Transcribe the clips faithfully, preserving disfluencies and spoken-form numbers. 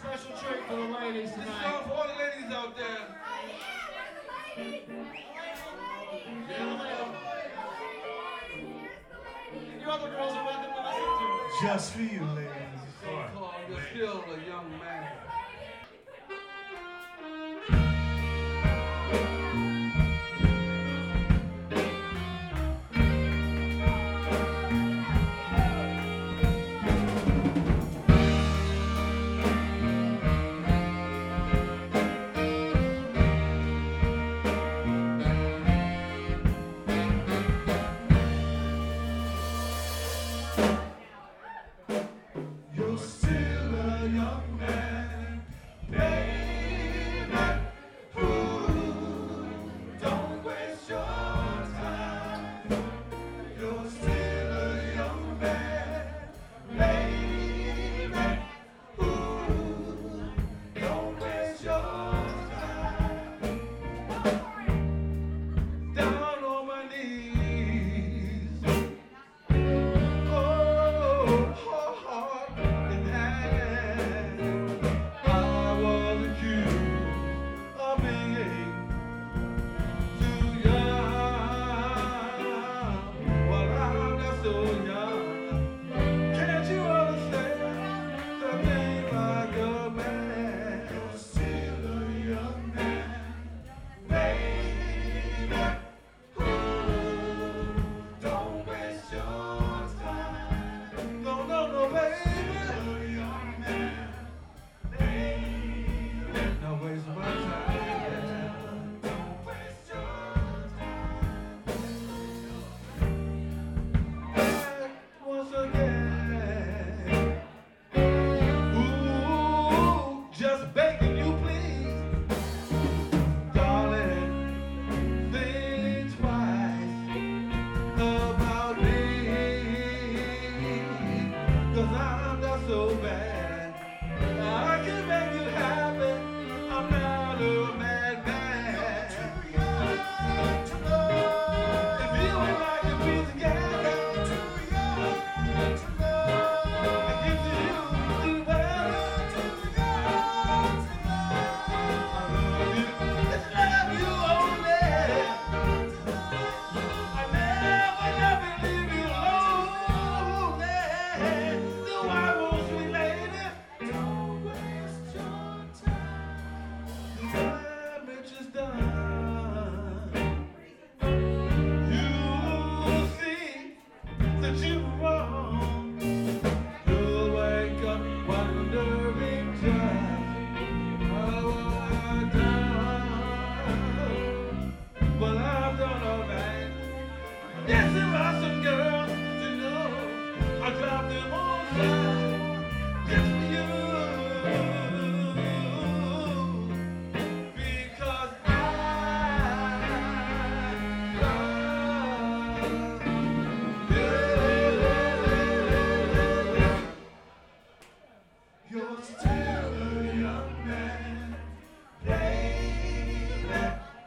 Special treat for the ladies This is tonight. all for all the ladies out there. And you other girls are welcome to listen to it. Just for you, ladies. So called, you're still a young man. You're still a young man, baby. Ooh, don't waste your time. You're still a young man, baby. Ooh, don't waste your time. Down on my knees. Oh, heart and hand. I was accused of being too young. Well, I'm not so young. Can't you understand that ain't my good man? You're still a young man, baby. Ooh, don't waste your time. No, no, no, baby. Still a young man, baby. Not wasting my time. Don't waste your Back once again. Ooh, just begging you, please, darling, think twice about me, 'cause I'm not so bad. I can make you happy. I'm not a madman. If you and I can be together, I give to you the world. I love you, it's love you only. I never, never leave you lonely. So I won't, sweet lady, don't waste your time. The damage is done. You'll see that you were wrong. You'll wake up wondering just how I've done. Well, I've done all right. Yes, there are some girls to know. I dropped them all aside just for you. Because I love you. You're still a young man, baby.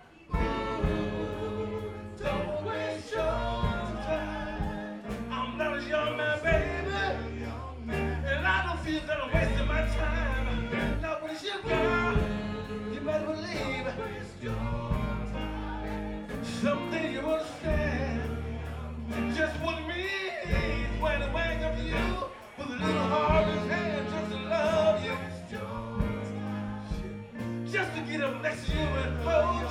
Ooh, don't waste your time. I'm not a young man, baby, A young man, and I don't feel that I'm wasting my time. Now, when it's you, girl, you better believe waste your time. something you understand. Just what it means when I wake up to you with a little heart in his hand, just to love you, Waste your time. just to get up next to you and hold